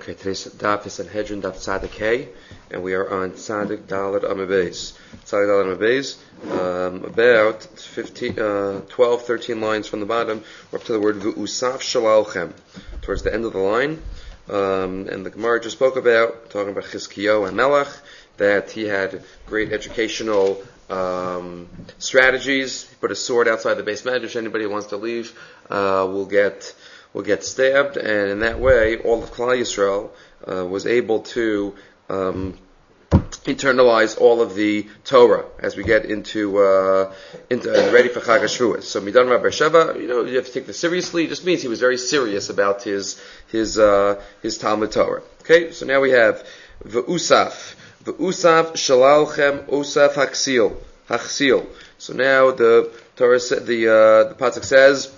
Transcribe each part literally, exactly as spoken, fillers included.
Okay, today's daf is Sanhedrin daf Tzadik Hay, and we are on Tzadik Daled Amud Beis. Tzadik Daled Amud Beis, um, about fifteen, uh, twelve, thirteen lines from the bottom, we're up to the word V'usaf Shalalchem, towards the end of the line. Um, and the Gemara just spoke about, talking about Chizkiyahu and Melech, that he had great educational um, strategies. He put a sword outside the base medrash. Anybody who wants to leave uh, will get will get stabbed, and in that way, all of Klal Yisrael uh, was able to um, internalize all of the Torah as we get into uh, into uh, ready for Chag HaShavuos. So Midan Rabbi Sheva, you know, you have to take this seriously. It just means he was very serious about his his uh, his Talmud Torah. Okay, so now we have V'usaf. V'usaf shalalchem usaf haksil. Haksil. So now the Torah said, the uh, the pasuk says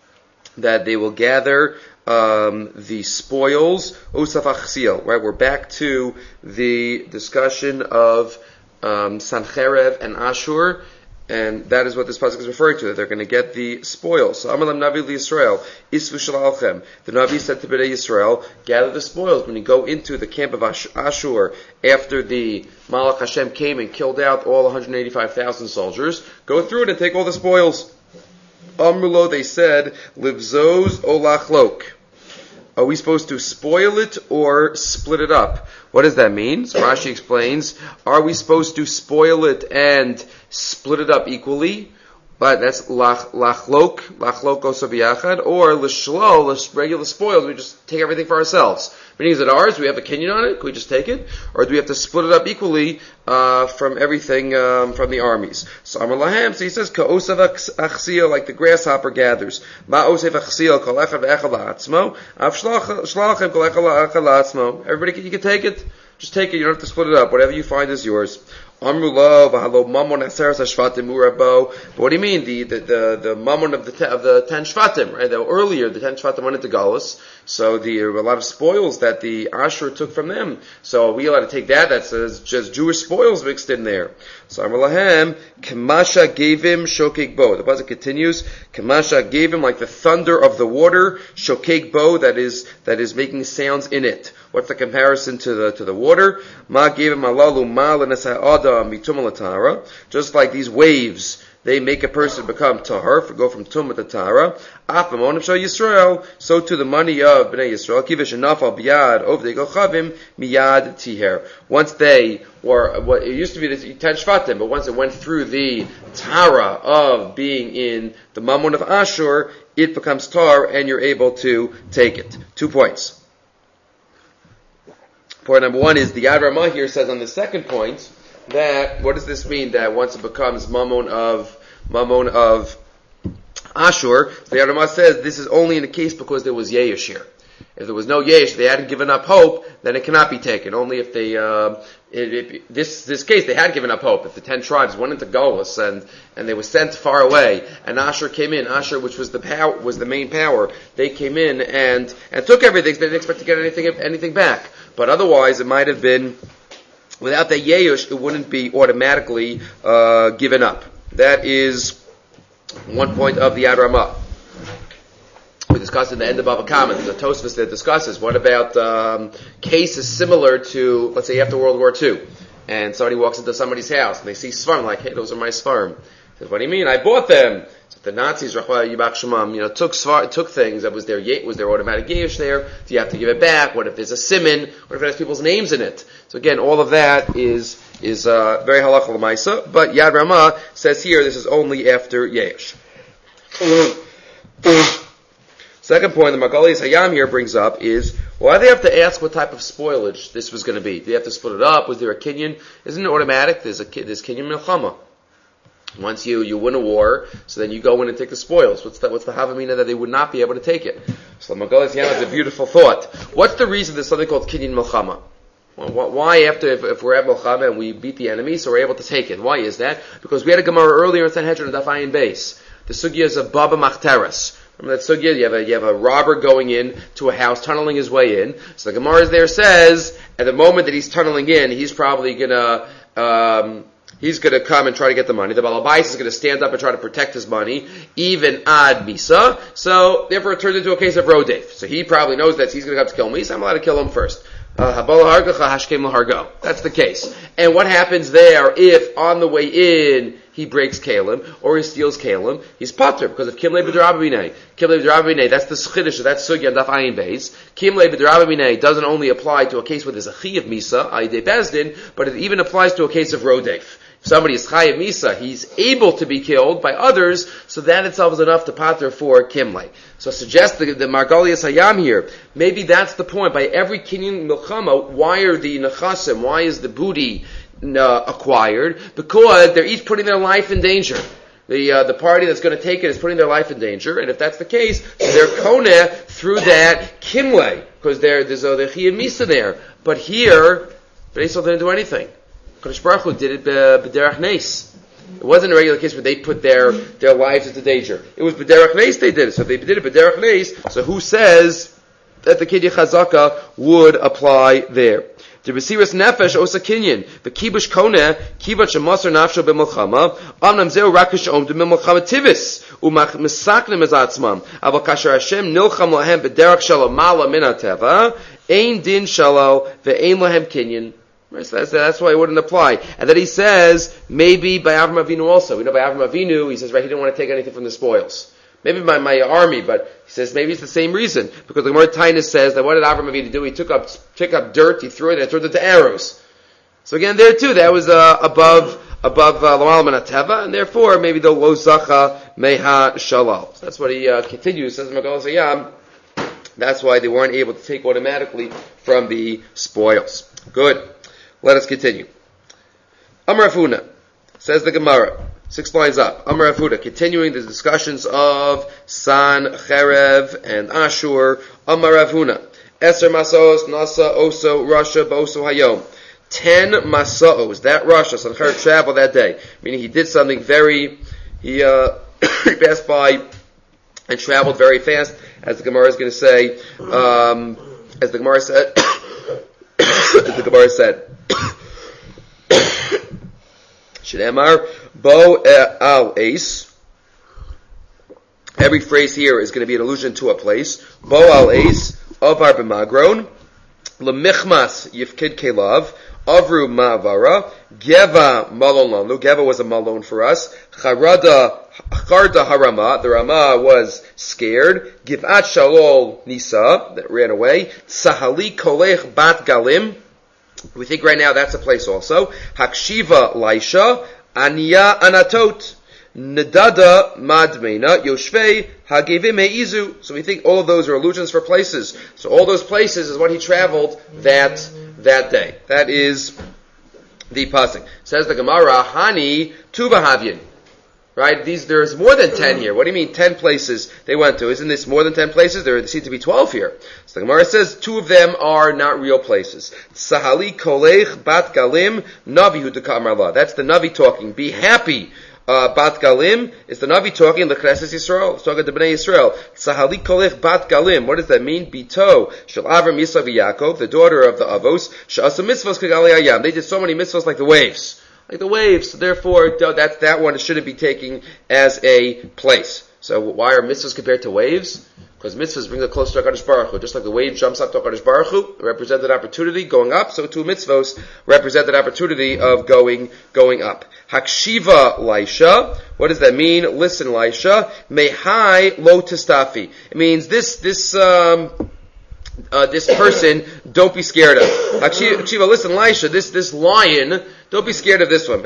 that they will gather um, the spoils. Usaf haksil. Right, we're back to the discussion of um, Sancherev and Ashur. And that is what this pasuk is referring to, that they're going to get the spoils. So Amalam Navi Yisrael, Isvu Shalalchem. The Navi said to Bnei Yisrael, gather the spoils. When you go into the camp of Ashur, after the Malach Hashem came and killed out all one hundred eighty-five thousand soldiers, go through it and take all the spoils. Amrulo, they said, Livzos Olachlok. Are we supposed to spoil it or split it up? What does that mean? So Rashi explains, are we supposed to spoil it and split it up equally? But that's lachlok, lachlok oso b'yachad, or l'shlol, regular spoils, we just take everything for ourselves. Meaning, is it ours? Do we have a kinyan on it? Can we just take it? Or do we have to split it up equally uh, from everything um, from the armies? So Amar Lahem, so he says, ka'osav achsil, like the grasshopper gathers. Ma'osav achsil, kol echad ve'echad la'atzmo, av shlachem kol echad la'atzmo. Everybody, you can take it. Just take it. You don't have to split it up. Whatever you find is yours. Amrulo v'halo mamon aseres hashvatim urabo. But what do you mean? The the the, the mamon of the te, of the ten shvatim, right? The, earlier the ten shvatim went into galus, so the a lot of spoils that the Ashur took from them. So are we allowed to take that? That's just Jewish spoils mixed in there. So Amrulahem Kamasha gave him shokek bo. The pasuk continues. Kamasha gave him like the thunder of the water. Shokek bo, that is that is making sounds in it. What's the comparison to the to the water? Ma gave him alalu ma l'nesa'ada mitum l'tara. Just like these waves, they make a person become tahar, go from tumah to tahara. Apamon of Yisrael, so to the money of Bnei Yisrael. Kivish nafal biyad over the gochavim miyad tiher. Once they were, what it used to be the ten shvatim, but once it went through the tara of being in the mammon of Ashur, it becomes tar, and you're able to take it. Two points. Point number one is the Yad Ramah here says on the second point that, what does this mean, that once it becomes mammon of mammon of Ashur, the Yad Ramah says this is only in the case because there was Yesh here. If there was no Yesh, they hadn't given up hope, then it cannot be taken. Only if they, uh, it, it, this this case, they had given up hope. If the ten tribes went into Golus and and they were sent far away, and Ashur came in, Ashur, which was the power, was the main power, they came in and and took everything. So they didn't expect to get anything anything back. But otherwise, it might have been, without the Yesh, it wouldn't be automatically uh, given up. That is one point of the Yad Ramah. We discussed in the end of Bava Kama, there's a Tosfos that discusses, what about um, cases similar to, let's say, after World War Two, and somebody walks into somebody's house, and they see Svarim, like, hey, those are my Svarim. Says, what do you mean? I bought them. So the Nazis, Rachmana Yibach Shemam, you know, took svar, took things that was their was their automatic yesh there. Do you have to give it back? What if there's a siman? What if it has people's names in it? So again, all of that is is uh, very halacha l'maisa. But Yad Ramah says here this is only after yesh. Second point the Magali Hayam here brings up is, why do they have to ask what type of spoilage this was going to be? Do they have to split it up? Was there a kinyan? Isn't it automatic? There's a there's kinyan milchama. Once you, you win a war, so then you go in and take the spoils. What's the, what's the havamina that they would not be able to take it? So Magali Hayam has a beautiful thought. What's the reason there's something called kinyan milchama? Well, why after, if, if we're at milchama and we beat the enemy, so we're able to take it? Why is that? Because we had a Gemara earlier in Sanhedrin and Daf Ayin Beis. The sugya is of Baba Machteres. Remember that sugya? You have a, you have a robber going in to a house, tunneling his way in. So the Gemara there says, at the moment that he's tunneling in, he's probably gonna, um, He's going to come and try to get the money. The Balabais is going to stand up and try to protect his money, even ad misa. So, therefore, it turns into a case of rodef. So he probably knows that he's going to have to kill me, so I'm allowed to kill him first. Uh, That's the case. And what happens there if, on the way in, he breaks kalim, or he steals kalim? He's pater, because of kimle b'derabinei. Kimle b'derabinei, that's the chiddush, that's sugya daf ayin beis. Kimle b'derabinei doesn't only apply to a case where there's a chi of misa, ayidei bezdin, but it even applies to a case of rodef. If somebody is chayav misa, he's able to be killed by others, so that itself is enough to pater for kimle. So suggest the, the Margalias Hayam here. Maybe that's the point. By every kinyan milchama, why are the nechasim, why is the booty uh, acquired? Because they're each putting their life in danger. The uh, the party that's going to take it is putting their life in danger, and if that's the case, so they're koneh through that kimle, because there's a the chiyuv misa there. But here, Bnei Yisrael didn't do anything. Kadosh Baruch Hu did it b'derech neis. It wasn't a regular case where they put their, their lives into danger. It was b'derech neis they did it. So if they did it b'derech neis, so who says that the Kedya Chazaka would apply there? The Besiras Nefesh Osa Kinyan, the Kibush Koneh, Kibat Shemasar Nafsho B'Milchama, Amnam Zeu Rakish Om B'Milchama Tivis, Umach Misaknim Ezatzmam, Aval Kasher Hashem Nilcham Lahem B'derech Shalom Mala Min HaTeva, Ein Din Shalal Ve'ein Lahem Kinyan. That's, that's why it wouldn't apply. And then he says, maybe by Avram Avinu also. We know by Avram Avinu, he says, right, he didn't want to take anything from the spoils. Maybe by my army, but he says maybe it's the same reason. Because the Gemara Tainus says that what did Avram Avinu do? He took up, took up dirt, he threw it, and turned it into arrows. So again, there too, that was uh, above, above Lamal Min HaTeva, and therefore, maybe the Lo Zacha Meha Shalal. So that's what he uh, continues, says Magal Sayam. That's why they weren't able to take automatically from the spoils. Good. Let us continue. Amar Afuna, says the Gemara, six lines up. Amar Afuna, continuing the discussions of San, Cherev, and Ashur. Amar Afuna, Eser Masos, Nasa, Oso, Rasha, Boso, Hayom. Ten Masos, that Rasha, San Cherev traveled that day. Meaning he did something very, he, uh, he passed by and traveled very fast, as the Gemara is going to say, um, as the Gemara said, as the Gemara said, Shneimar Bo Al Ace. Every phrase here is going to be an allusion to a place. Bo Al Ace Avar B'Magron Lemichmas Yifkid Kelav Avru Ma'avara Geva Malon Lanu. Geva was a malon for us. Charada Charda Harama. The Rama was scared. Givat Shalol Nisa, that ran away. Sahali Kolech Bat Galim. We think right now that's a place also. Hakshiva Laisha, Aniya Anatot, Nedada Madmena, Yoshvei, Hagevime Izu. So we think all of those are allusions for places. So all those places is what he traveled that, that day. That is the pasuk. Says the Gemara, Hani Tuvahavyin. Right? These, there's more than ten here. What do you mean ten places they went to? Isn't this more than ten places? There seem to be twelve here. So the Gemara says two of them are not real places. Sahali kolech bat galim navi hu dekamarla. That's the Navi talking. Be happy. Uh, bat galim is the Navi talking. The Knesset Yisrael. It's talking to Bnei Yisrael. Sahali kolech bat galim. What does that mean? Bito shel Avram Yisav Yaakov, the daughter of the Avos. She'asa mitzvos kegali hayam. They did so many mitzvos like the waves. Like the waves, so therefore that that one shouldn't be taken as a place. So why are mitzvahs compared to waves? Because mitzvahs bring us closer to HaKadosh Baruch Hu. Just like the wave jumps up to HaKadosh Baruch Hu, represented opportunity going up, so too mitzvahs represented opportunity of going going up. Hakshiva Laisha, what does that mean? Listen, Laisha. Mehai lo tistafi. It means this this um Uh, this person, don't be scared of. Akshiva, listen, Elisha, this, this lion, don't be scared of this one.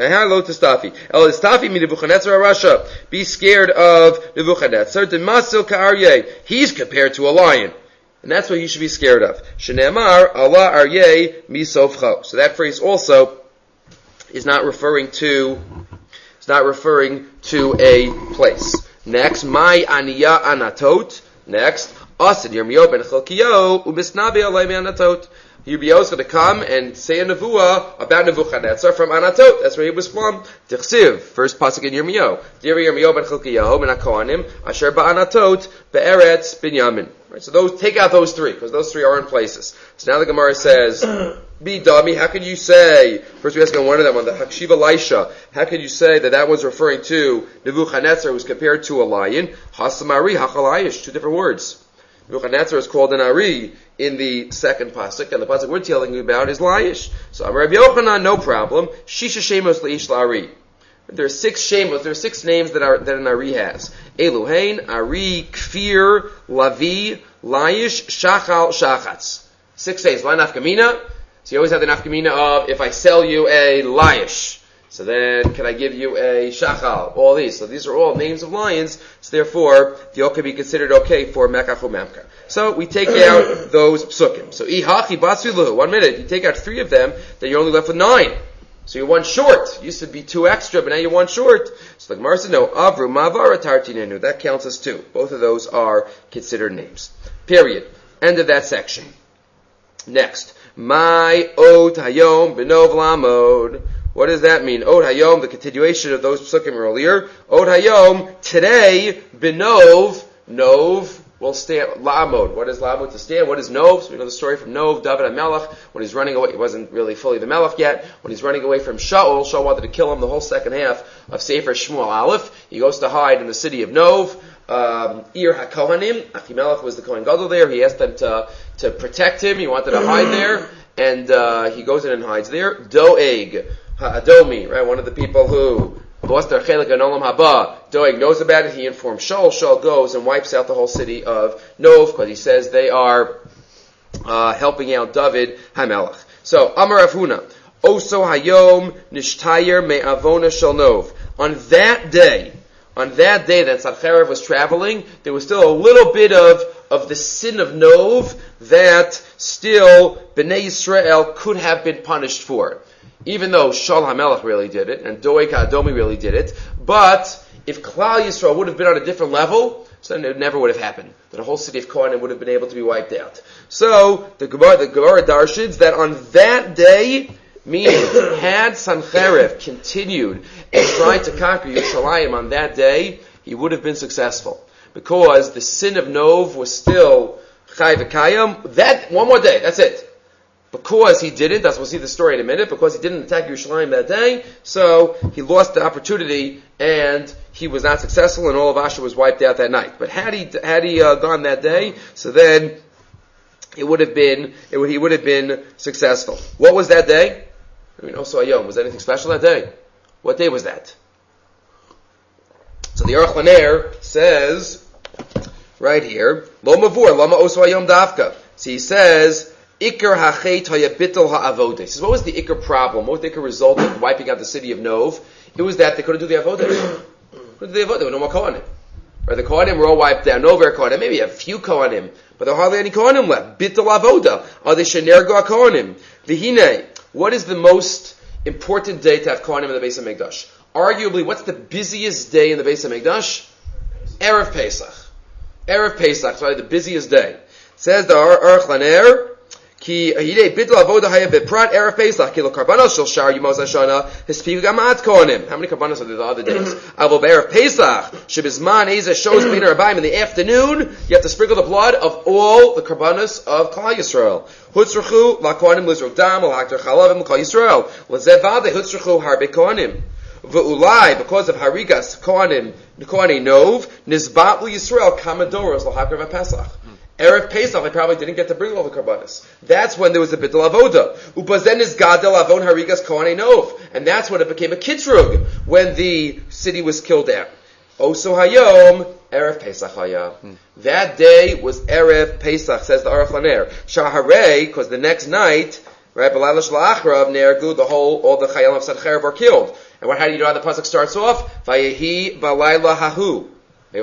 Be scared of Nebuchadnezzar. He's compared to a lion. And that's what you should be scared of. Shenemar, Allah aryeh misofcho. So that phrase also is not referring to, it's not referring to a place. Next, my aniya anatot. Next, Asid Yirmiyahu ben Chalkiyahu u'misnabi alay me'anatot. he'd be also to come and say a nevuah about Nebuchadnezzar from Anatot. That's where he was from. Tichsiv, first pasuk in Yirmiyahu. Diri Yirmiyahu ben Chilkiyahu ben HaKohanim, Asher ba'Anatot, be'eretz Binyamin. Right, so those, take out those three, because those three are in places. So now the Gemara says, Be dummy, how could you say, first we ask on one of them, on the Hakshiva Laisha, how could you say that that was referring to Nebuchadnezzar, who was compared to a lion? Hasamari, Hachalayish, two different words. Nebuchadnezzar is called an Ari in the second pasuk, and the pasuk we're telling you about is Laish. So Amar Rabbi Yochanan, no problem. Shisha Shemos Leish La'ari. There are six shemos, there are six names that, are, that an Ari has. Eluhain, Ari, Kfir, Lavi, Laish, Shachal, Shachatz. Six names. Why nafkamina? So you always have the nafkamina of, if I sell you a Laish, so then can I give you a Shachal? All these. So these are all names of lions, so therefore, the all can be considered okay for Mekach or Mamka. So we take out those psukim. So Ihachi Batsulahu, one minute, you take out three of them, then you're only left with nine. So you're one short. Used to be two extra, but now you're one short. So the Gemara said, no, Avru, Mavara, Tartinenu. That counts as two. Both of those are considered names. Period. End of that section. Next. My Od Hayom Benov Lamod. What does that mean? Od Hayom, the continuation of those psukim earlier. Od Hayom, today, Benov, Nov, will stand, La'amod. What is La'amod? To stand. What is Nov? So we know the story from Nov, David HaMelech, when he's running away, he wasn't really fully the Melech yet, when he's running away from Shaul, Shaul wanted to kill him the whole second half of Sefer Shmuel Aleph. He goes to hide in the city of Nov, um, Ir HaKohanim. Achimelech was the Kohen Gadol there. He asked them to, to protect him. He wanted to hide there, and, uh, he goes in and hides there. Doeg, Ha'adomi, right? One of the people who lost their chelik in Olam Haba. Doeg knows about it. He informs Shaul. Shaul goes and wipes out the whole city of Nov because he says they are uh, helping out David HaMelech. So Amar Rav Huna, Oso Hayom Nishtayer Me'avona Shel Nov. On that day, on that day that Sancheiriv was traveling, there was still a little bit of of the sin of Nov that still Bnei Yisrael could have been punished for. Even though Shaul HaMelech really did it, and Doeg HaAdomi really did it, but if Klal Yisrael would have been on a different level, so then it never would have happened. The whole city of Kohanim would have been able to be wiped out. So, the Gemara, the Gemara darshins that on that day, meaning, had Sancheiriv continued and tried to conquer Yerushalayim on that day, he would have been successful. Because the sin of Nov was still Chai V'Kayim. That, one more day, that's it. Because he didn't, that's we'll see the story in a minute, because he didn't attack Yerushalayim that day, so he lost the opportunity and he was not successful and all of Asher was wiped out that night. But had he, had he uh, gone that day, so then it would have been, it would, he would have been successful. What was that day? I mean, also Ayom, was there anything special that day? What day was that? So the Aruch LaNer says, right here, Lo Mavur, Lama Oso Ayom Dafka. So he says, Iker hachet hayabitel ha'avodah. He says, what was the Iker problem? What was the Iker result of wiping out the city of Nov? It was that they couldn't do the avodah. couldn't do the avodah. There were no more Kohanim. Or the Kohanim were all wiped out. No more Kohanim. Maybe a few Kohanim. But there were hardly any Kohanim left. Bitel avodah. Are they shenergo Kohanim? V'hinei. What is the most important day to have Kohanim in the Beis HaMikdash? Arguably, what's the busiest day in the Beis HaMikdash? Erev Pesach. Erev Pesach. Sorry, the busiest day. Says the Aruch LaNer, Ki hidei bitl avoda haya beprat erev Pesach kilo karbanos shel shar yimos hashana hispigu gamat kohanim. How many karbanos are there the other days? Avo be'erev Pesach shebizman eza shows b'nei rabbaim in the afternoon. You have to sprinkle the blood of all the karbanos of Klal Yisrael. Hutzruchu la kohanim lizrok dam al hakter chalavim Klal Yisrael lezevade hutzruchu harbe kohanim. V'ulai, because of harigas kohanim kohanim nov nizbatlu Yisrael kamadoros la hakter v'pesach. Erev Pesach, they probably didn't get to bring all the karbanos. That's when there was a bitul avoda. Upazen is gadol avon harigas kohanei nov, and that's when it became a kitrug when the city was killed down. Oso hayom erev Pesach haya. Hmm. That day was erev Pesach, says the Aruch LaNer. Shaharei, because the next night, right, b'layla shel acharav nergu, the whole all the chayalim of Sancheiriv were killed. And what? How do you know how the pasuk starts off? Vayehi b'layla hahu. And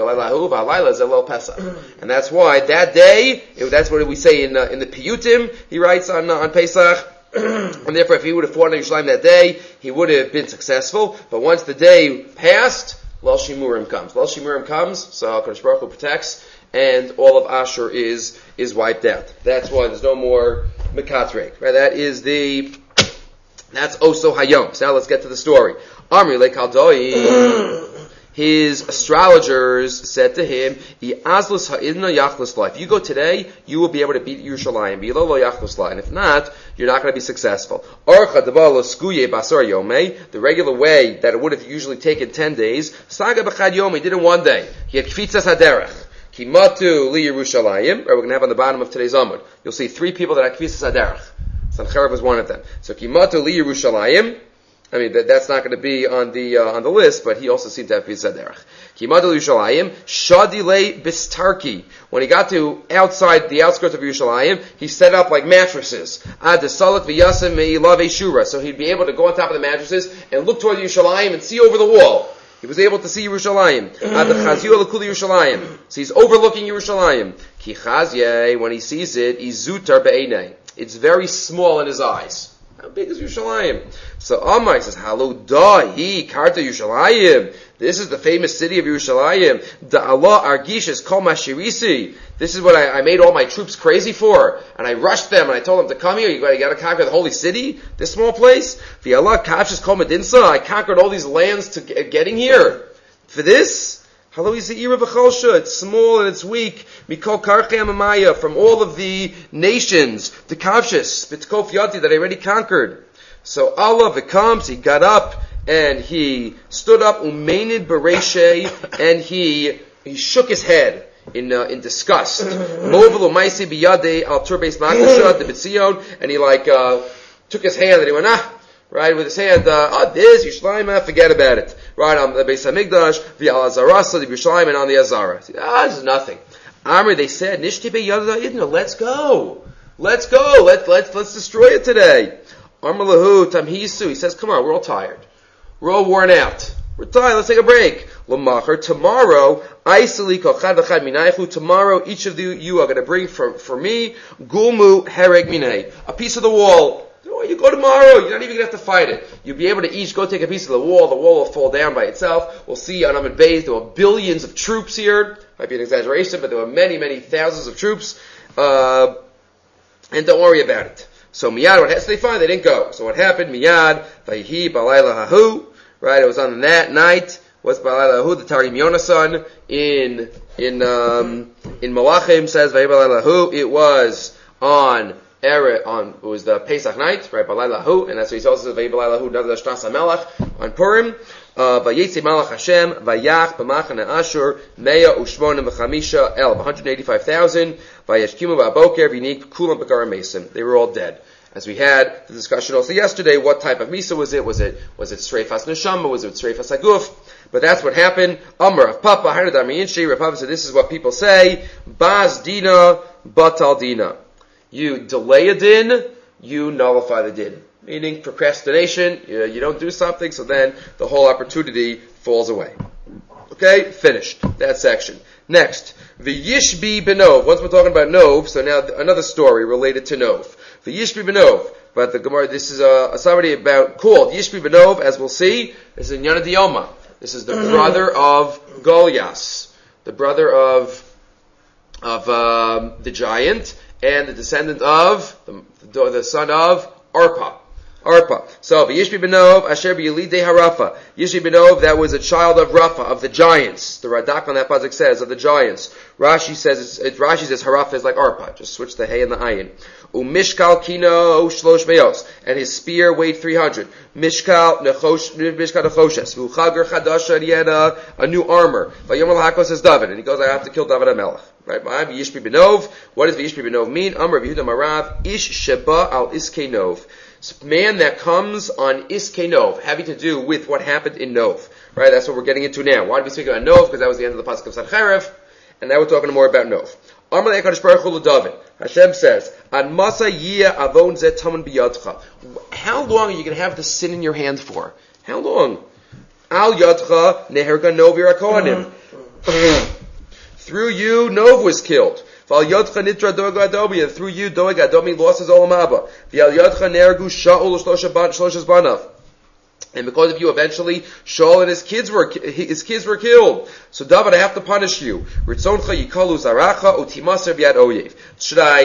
that's why that day, that's what we say in uh, in the Piyutim, he writes on uh, on Pesach, and therefore if he would have fought in Yerushalayim that day, he would have been successful. But once the day passed, Leil Shimurim comes. Leil Shimurim comes, so HaKadosh Baruch Hu protects, and all of Asher is is wiped out. That's why there's no more Mekatrek. Right? That is the, that's Oso Hayom. So now let's get to the story. Amri Lekaldoi. His astrologers said to him, if you go today, you will be able to beat Yerushalayim. And if not, you're not going to be successful. The regular way that it would have usually taken ten days, he did it one day. He had Kfitzas Haderech. Kimatu li Yerushalayim. We're going to have on the bottom of today's Amud. You'll see three people that had Kfitzas Haderech. Sancherev was one of them. So Kimatu li Yerushalayim. I mean, that, that's not going to be on the uh, on the list, but he also seemed to have Kfitzas Haderech. Kimadul Yerushalayim, Shadile Bistarki. When he got to outside the outskirts of Yerushalayim, he set up like mattresses. Ad Salak v'Yasem Me'ilave Shura. So he'd be able to go on top of the mattresses and look toward Yerushalayim and see over the wall. He was able to see Yerushalayim. Ad Chazio Lekuli Yerushalayim. So he's overlooking Yerushalayim. Ki Chazye, when he sees it, Izutar Be'enei. It's very small in his eyes. How big is Yerushalayim? So Amai says, Halo dahi karta Yerushalayim. This is the famous city of Yerushalayim. Da Allah argishes kol mashirisi. This is what I, I made all my troops crazy for. And I rushed them and I told them to come here. You got, you got to conquer the holy city? This small place? The Allah kafshes kol medinsa. I conquered all these lands to get, getting here. For this? Halo Yisa'ira v'cholsha. It's small and it's weak. Mikol karchei amamaya. From all of the nations. The kafshis. B'tkof yati that I already conquered. So Allah v'comes. He got up and he stood up. Umenid bereshe. And he, he shook his head in, uh, in disgust. Movel u'maisi biyade al turbeis makasha. The B'tzion. And he like, uh, took his hand and he went, ah. Right, with his hand, uh, oh, this, Yerushalayim, forget about it. Right, on the Beis HaMikdash, the Al-Azarasa, the Yerushalayim, and on the Azara. Ah, this is nothing. Amr, they said, Nishti be'yada idna, let's go. Let's go. Let's, let's, let's destroy it today. Amr lahu tamhisu, he says, come on, we're all tired. We're all worn out. We're tired, let's take a break. L'machar, tomorrow, Aisali kochad v'chad minaychu, tomorrow, each of you, you are going to bring for, for me, Gulmu hereg minay, a piece of the wall. You go tomorrow, you're not even going to have to fight it. You'll be able to each go take a piece of the wall, the wall will fall down by itself. We'll see on Amud Beis, there were billions of troops here. Might be an exaggeration, but there were many, many thousands of troops. Uh, and don't worry about it. So Miyad, what so they find they didn't go. So what happened? Miyad, Vayhi, Balayla Hahu, right, it was on that night, what's Balayla Hahu, the Tarim Yonasan, in, in, um, in Malachim says, Vayhi Balayla Hahu, it was on on it was the Pesach night, right? Balaylahu, and that's what he tells us. Balaylahu, Nadav Shtas Hamelach on Purim. Vayetzi Malach Hashem, Vayach b'machane Ashur, Meya Ushmona B'chamisha El, one hundred eighty-five thousand. Vayeshkimu Ba'boker V'nik Kulam B'Kara Mason. They were all dead. As we had the discussion also yesterday, what type of misa was it? Was it was it Sreifas Neshama? Was it Sreifas Aguf? But that's what happened. Amr of Papa Hanadam Yinshi. Rav Papa said, this is what people say: Baz Dina Batal Dina. You delay a din, you nullify the din. Meaning procrastination, you, you don't do something, so then the whole opportunity falls away. Okay, finished. That section. Next, the Yishbi Benov. Once we're talking about Nov, so now another story related to Nov. The Yishbi Benov. But the Gemara, this is a, a somebody about, called Yishbi Benov, as we'll see, this is Yana Dioma. This is the brother of Goliath. The brother of, of um, the giant, and the descendant of, the, the, the son of Arpa. Arpa. So, Yishbi Benov, Asher B'Yelidei Harafa. Yishbi Benov, that was a child of Rafa, of the giants. The Radak on that pasuk says, of the giants. Rashi says, it's, it, Rashi says Harafa is like Arpa. Just switch the hay and the ayin. Umishkal Kino Shlosh Meos. And his spear weighed three hundred. Mishkal Nechosh, Mishkal Nechoshes. V'uchager Chadasha, and he had a, a new armor. V'yomel HaKos says David. And he goes, I have to kill David HaMelech. Right? Yishbi Benov. What does Yishbi Benov mean? Amr Yehuda Marav. Ish Sheba al Iskei Nov. Man that comes on Iskei Nov, having to do with what happened in Nov. Right? That's what we're getting into now. Why did we speak about Nov? Because that was the end of the pasuk of Sancherev. And now we're talking more about Nov. Amr le'ekadosh baruch hu l'David. Hashem says, An masa yiyeh avon zeh tamun biyadcha. How long are you going to have the sin in your hand for? How long? Al yadcha neherga Nov yirakohanim. Through you, Nov was killed. Through you, Doeg Adomi lost his Olam Haba. And because of you, eventually, Shaul and his kids were his kids were killed. So, David, I have to punish you. Should I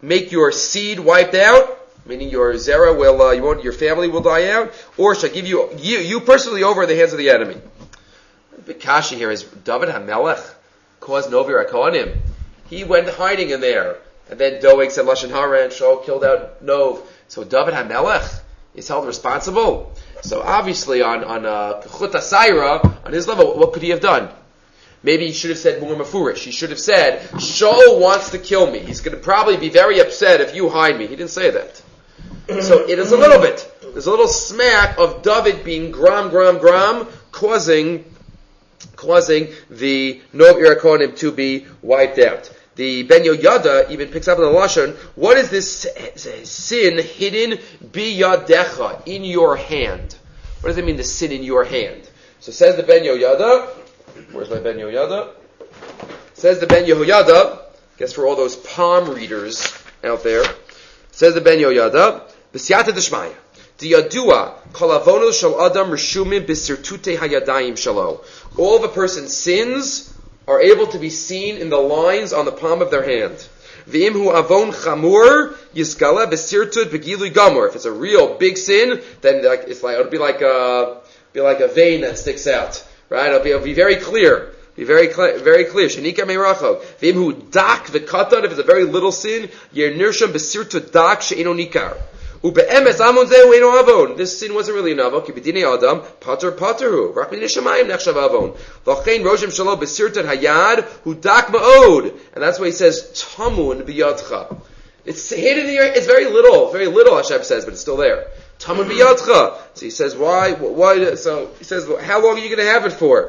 make your seed wiped out, meaning your zera will, uh, you won't, your family will die out, or shall I give you, you, you personally over in the hands of the enemy? The big kasha here is David HaMelech caused Novi Rakonim. He went hiding in there. And then Doeg said Lashon Hara and Shaul killed out Nov. So David HaMelech is held responsible. So obviously on, on, uh, Chut HaSayra, on his level, what could he have done? Maybe he should have said more mafurish. He should have said, Shaul wants to kill me. He's going to probably be very upset if you hide me. He didn't say that. So it is a little bit. There's a little smack of David being gram, gram, gram, causing, causing the Nov Irakonim to be wiped out. The Ben Yoyada even picks up on the Lashon, what is this sin hidden biyadecha, in your hand? What does it mean, the sin in your hand? So says the Ben Yoyada, where's my Ben Yoyada? Says the Ben Yoyada, guess for all those palm readers out there, says the Ben Yoyada, B'siyata d'shmaya, Diyadua, kol avonos shel adam reshumim b'sirtute hayadayim shalo. All of a person's sins are able to be seen in the lines on the palm of their hand. V'imhu avon chamur yisgala b'sirtud b'gilui gamur. If it's a real big sin, then like, it's like it'll be like a be like a vein that sticks out, right? It'll be, it'll be very clear, be very clear, very clear. Shenika meiracho. V'imhu dak v'katan. If it's a very little sin, yernirsham b'sirtud dak she'eno nikar. Ube'emes amon zehu eno avon. This sin wasn't really an avon. Ki b'dinei adam pater paterhu. Rak b'dinei shemayim nechshav avon. V'chein roshem shalo b'sirtat hayad hu dak ma'od. And that's why he says tamun b'yadcha. It's hidden in your. It's very little, very little. Hashem says, but it's still there. Tamun b'yadcha. So he says, why? Why? So he says, how long are you going to have it for?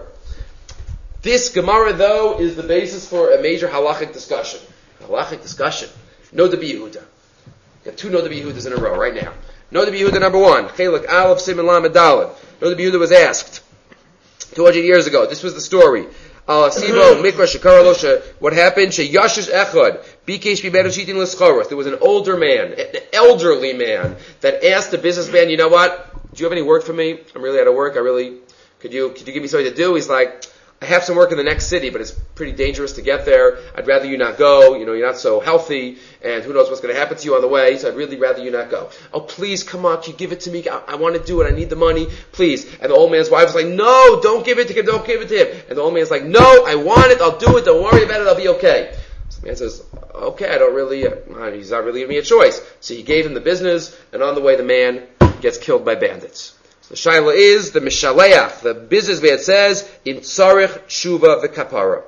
This Gemara, though, is the basis for a major halachic discussion. Halachic discussion. No the Yehuda. You have two Noda B'Yehudas in a row right now. Noda B'Yehuda number one, Chelek Aleph Siman Lamed Daled. Noda B'Yehuda was asked two hundred years ago. This was the story. Al Sibo Mikra Shekara Losha. What happened? She Yashish Echad Bikesh Bimenu Shitin L'Schoros. There was an older man, an elderly man, that asked a businessman, "You know what? Do you have any work for me? I'm really out of work. I really could you could you give me something to do?" He's like, I have some work in the next city, but it's pretty dangerous to get there. I'd rather you not go. You know, you're not so healthy, and who knows what's going to happen to you on the way, so I'd really rather you not go. Oh, please, come on, can you give it to me? I, I want to do it. I need the money, please. And the old man's wife was like, no, don't give it to him, don't give it to him. And the old man's like, no, I want it, I'll do it, don't worry about it, I'll be okay. So the man says, okay, I don't really, uh, he's not really giving me a choice. So he gave him the business, and on the way the man gets killed by bandits. The shaila is the mishaleach, the business man says in tzarich tshuva v'kapara.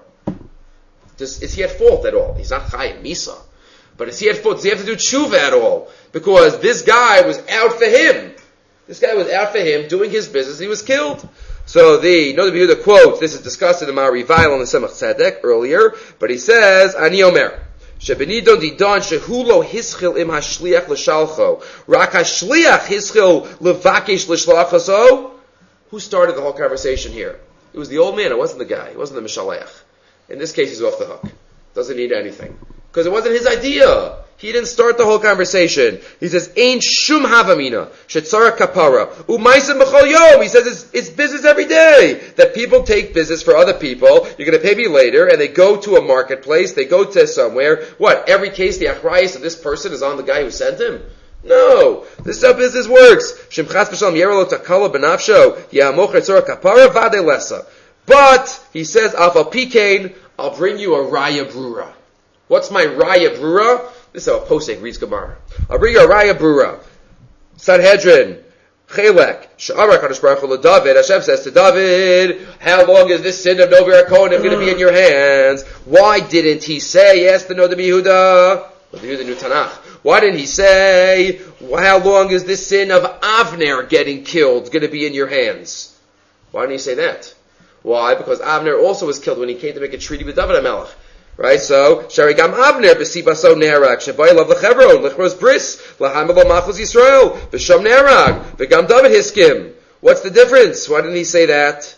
Does, is he at fault at all? He's not chayim misa, but is he at fault? Does he have to do tshuva at all? Because this guy was out for him. This guy was out for him doing his business. He was killed. So the Noda B'Yehuda quote. This is discussed in the Ma'arivail on the Semach Tzedek earlier, but he says Ani Omer. Shebenidon didon shehulo hischil im hashliach l'shalcho rak hashliach hischil levakesh l'shlachaso. Who started the whole conversation here? It was the old man. It wasn't the guy. It wasn't the mishaleach. In this case, he's off the hook. Doesn't need anything because it wasn't his idea. He didn't start the whole conversation. He says, "Ain't shum havamina shetzara kapara u'maisem b'chol yom." He says it's, it's business every day that people take business for other people. You're going to pay me later, and they go to a marketplace. They go to somewhere. What? Every case the achrayus of this person is on the guy who sent him. No, this is how business works. Shemchas b'shalom yerelo takala b'nafsho yamoch shetzara kapara vade lesa. But he says, "Alpha pikein, I'll bring you a raya brura." What's my raya brura? This is how a posek reads Gemara. I'll bring you a raya brura. Sanhedrin, Chelek, Sha'arak HaKadosh Baruch Hu David. Hashem says to David, how long is this sin of Novi Rakonim going to be in your hands? Why didn't he say, yes, the Noda B'Yehuda? Noda B'Yehuda knew Tanakh. Why didn't he say, how long is this sin of Avner getting killed going to be in your hands? Why didn't he say that? Why? Because Avner also was killed when he came to make a treaty with David HaMelech. Right, so Sharigam Avner b'sibaso nerag shevay love lechevron lechros bris lahamelo machos Yisrael b'sham nerag v'gam David hiskim. What's the difference? Why didn't he say that?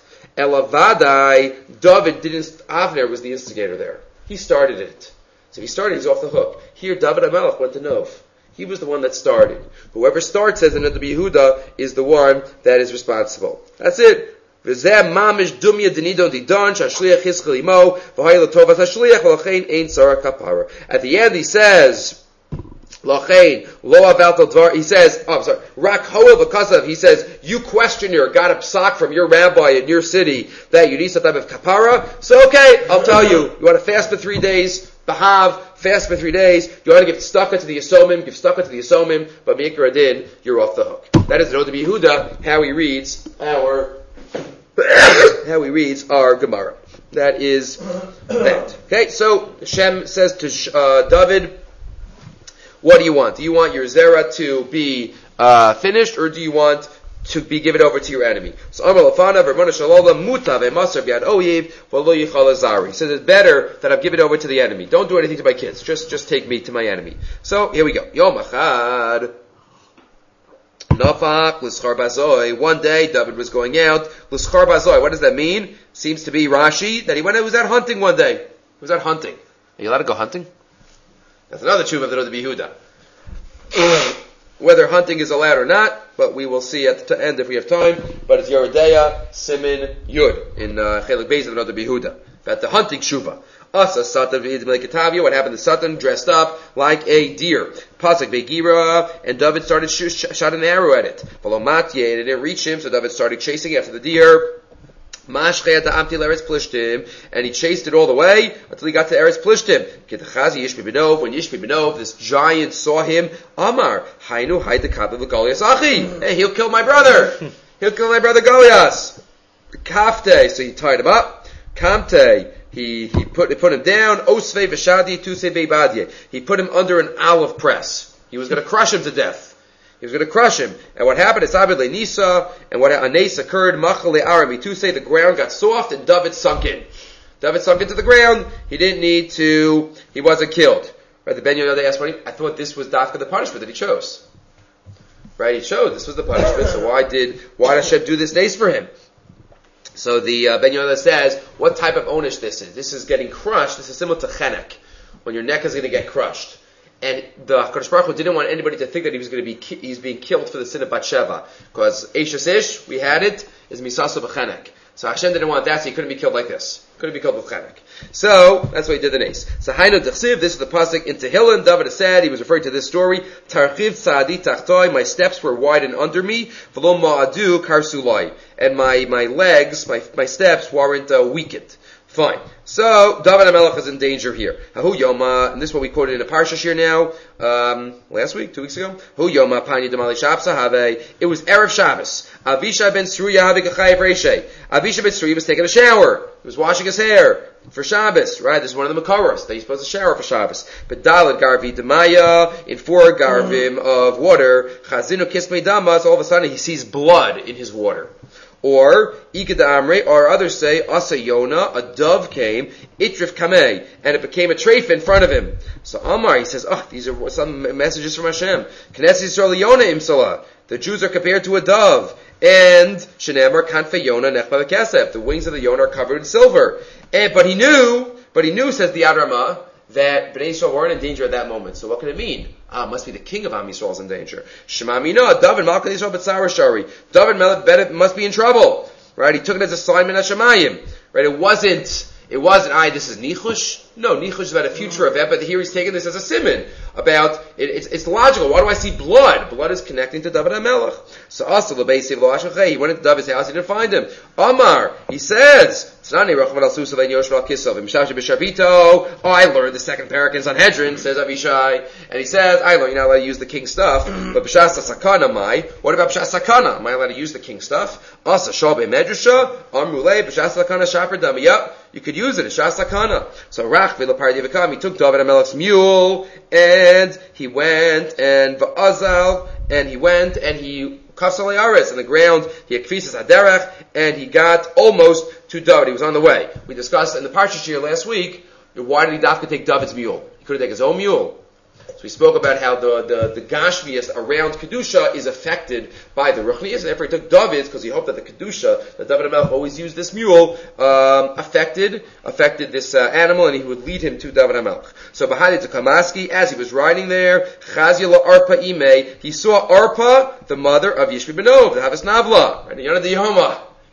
Elavadai David didn't. Avner was the instigator there. He started it. So if he started, he's off the hook. Here, David HaMelech went to Nov. He was the one that started. Whoever starts, says in the Yehuda, is the one that is responsible. That's it. At the end he says, Lachain, lo aval dvar. He says, oh, I'm sorry. Rak hoel v'kasav. He says, you questioner got a psak from your rabbi in your city that you need some type of kapara. So okay, I'll tell you. You want to fast for three days. Bahav, fast for three days. You want to give staka to the Yisomim, give staka to the Yisomim. But Mikra Adin, you're off the hook. That is the Noda Yehuda, how he reads our, how he reads our Gemara. That is that. Okay, so Hashem says to uh, David, what do you want? Do you want your Zerah to be uh, finished, or do you want to be given over to your enemy? So Amar Lafana, Vermona Shalola, Mutav, Emasar, Biad Oyev, Valo Yichal Azari. He says it's better that I'm given over to the enemy. Don't do anything to my kids. Just, just take me to my enemy. So here we go. Yom Achad. Nafak, L'schar Bazoi. One day, David was going out. L'schar Bazoi. What does that mean? Seems to be Rashi, that he went, he was out hunting one day. He was out hunting. Are you allowed to go hunting? That's another tshuva of the Noda Yehuda. Whether hunting is allowed or not, but we will see at the end if we have time. But it's Yeridea, Simin, Yud, in uh, Chelik Beis of the Noda Yehuda. About the hunting tshuva. Asa Satan v'id Melekatavia, what happened to Satan? Dressed up like a deer. Pasuk Begira, and David started sh- sh- shot an arrow at it. Valomatye, and it didn't reach him, so David started chasing after the deer. And he chased it all the way until he got to Eretz Plishtim. When Yishbi Benov, this giant, saw him, Amar, Hainu Haidakav Goliath Achi. Hey, he'll kill my brother. He'll kill my brother Goliath. Kafte, so he tied him up. Kamte, he he put he put him down. Osve Veshadi Tuse Beibadye. He put him under an olive press. He was going to crush him to death. He was going to crush him. And what happened is Abed Nisa, and what Anes occurred, Machale Arami, to say the ground got soft and David sunk in. David sunk into the ground. He didn't need to, he wasn't killed. Right? The Ben Yehuda asked, I thought this was Dafka the punishment that he chose. Right? He chose, this was the punishment, so why did, why did Hashem do this nace for him? So the uh, Ben Yehuda says, what type of onish this is? This is getting crushed. This is similar to chenek, when your neck is going to get crushed. And the HaKadosh Baruch Hu didn't want anybody to think that he was going to be ki- he's being killed for the sin of Bathsheba, because Eishes Ish, we had it, is Misaso B'chenek. So Hashem didn't want that, so he couldn't be killed like this. Couldn't be killed with Chenek. So that's why he did the nace. So Hainu Dechsiv, this is the pasuk in Tehillim. David said, he was referring to this story. Tarchiv Tzadi Tachtoi, my steps were wide and under me. V'lo Ma'adu Karsulai, and my my legs, my my steps weren't uh, weakened. Fine. So, David HaMelech is in danger here. Hahu Yoma, and this is what we quoted in a Parsha here now, um, last week, two weeks ago. Hu Yoma, Pani Damali Shabsa Have. It was Erev Shabbos. Avishai ben Sruya Have Gachayev Reishay. Avishai ben Sruya was taking a shower. He was washing his hair for Shabbos, right? This is one of the Makaros that he's supposed to shower for Shabbos. But Dalad Garvi Demaya, in four Garvim of water, Chazinu Kismei Damas, all of a sudden he sees blood in his water. Or, Ikeda Amre, or others say, Asa Yona, a dove came, Itrif Kameh, and it became a treif in front of him. So Amar, he says, oh, these are some messages from Hashem. Knesset Yisrael Yona Imsala. The Jews are compared to a dove. And, Shenemar Kanfe Yona Nechba Kesef. The wings of the Yona are covered in silver. And, but he knew, but he knew, says the Ad Ramah, that Bnei Yisrael weren't in danger at that moment. So what could it mean? Ah, it must be the king of Am Yisrael is in danger. Shema Mina, David Malkan Yisrael B'tzara Shari. David Melech must be in trouble. Right? He took it as a Simon Hashemayim. Right? It wasn't, it wasn't, I, this is Nichush. No, Nichush is about a future event, but here he's taking this as a simon. About, it, it's, it's logical. Why do I see blood? Blood is connecting to David HaMelech. So Asa L'beisiv Lo Ashachei. He went into David's house, he didn't find him. Amar, he says, Oh, I learned the second parak in Sanhedrin, says Avishai. And he says, I learned you're not allowed to use the king's stuff. But B'shas HaSakana, mai? What about B'shas HaSakana? Am I allowed to use the king's stuff? Asa Shalbe Medrasha, Amrulei, B'shas HaSakana, Shapar Dami. Yep, you could use it, it's B'shas HaSakana. So Rach V'Lapar Divikam, he took David HaMelech's mule, and he went, and V'azal, and he went, and he Kasale Aris, on the ground, he had Kfisas Haderech, and he got almost to David. He was on the way. We discussed in the Parsha here last week, why did he have to take David's mule? He could have taken his own mule. So we spoke about how the, the, the Gashmias around Kedusha is affected by the Ruchnias, and therefore he took David's, because he hoped that the Kedusha, that David HaMelech always used this mule, um, affected, affected this uh, animal, and he would lead him to David HaMelech. So Bahadi to Kamaski, as he was riding there, Chazia Arpa Ime, he saw Arpa, the mother of Yishbi Benov, the Havas Navla, right, the Yonah the Yehoma.